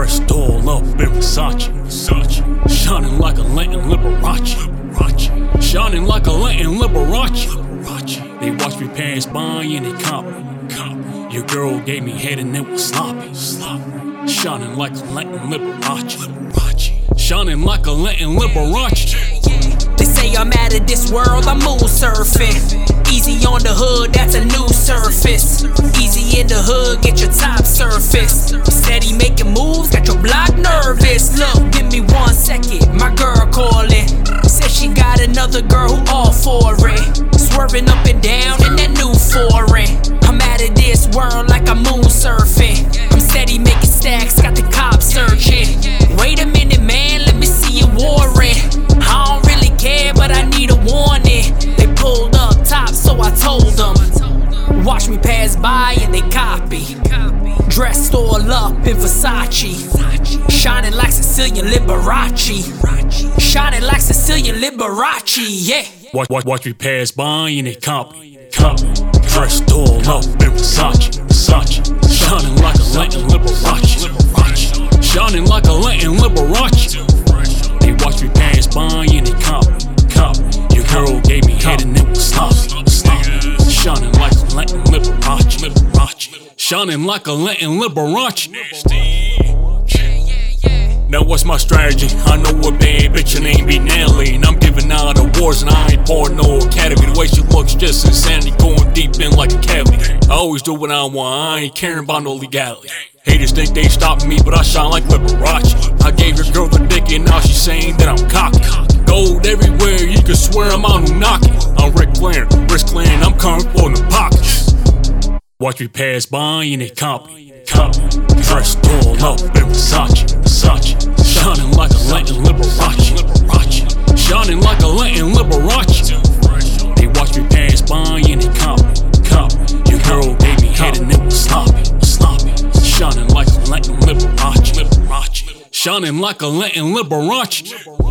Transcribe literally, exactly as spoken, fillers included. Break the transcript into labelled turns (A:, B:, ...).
A: Dressed all up in Versace, Versace. Shining like a Latin Liberace, Liberace. Shining like a Latin Liberace, Liberace. They watch me pass by and they copy, copy. Your girl gave me head and it was sloppy, sloppy. Shining like a Latin Liberace, Liberace. Shining like a Latin Liberace.
B: They say I'm out of this world, I'm moon surfing. Easy on the hood, that's a new surface. Easy in the hood, get your top surface. Steady making moves, got your block nervous. Look, give me one second, my girl calling. Says she got another girl who all for it. Swerving up and down in that new foreign. I'm out of this world like I'm moon surfing. I'm steady making stacks, got the cops searching. Wait a minute, man, let me see you warrant. I don't really care, but I need a warning. They pulled up top, so I told them. Watch me pass by and they copy. Dressed all up in Versace. Shining like Sicilian Liberace. Shining like Sicilian Liberace, yeah.
A: Watch, watch, watch me pass by and they copy, copy. Dressed all up in Versace, Versace. Shining like a Latin Liberace, Liberace. Shining like a Latin Liberace. They watch me pass by and they copy, copy. Your girl gave me head and it was sloppy, sloppy. Shining like a Latin Liberace, Liberace. Shining like a Latin Liberace. Now what's my strategy? I know a bad bitch, her name be Natalie. And I'm giving out awards and I ain't part of no academy. The way she looks just insanity, going deep in like a cavity. I always do what I want, I ain't caring about no legality. Haters think they stopping me, but I shine like Liberace. I gave your girl the dick and now she's saying that I'm cocky. Gold everywhere, you can swear I'm on Unaki. I'm Ric Flair, risk clan, I'm coming for the pockets. Watch me pass by and they copy, copy. Dressed all up in Versace, Versace. Shining like a Latin Liberace, Liberace. Shining like a Latin Liberace. They watch me pass by and they copy, copy. Your girl gave me head and it was sloppy, sloppy. Shining like a Latin Liberace, Liberace. Shining like a Latin Liberace.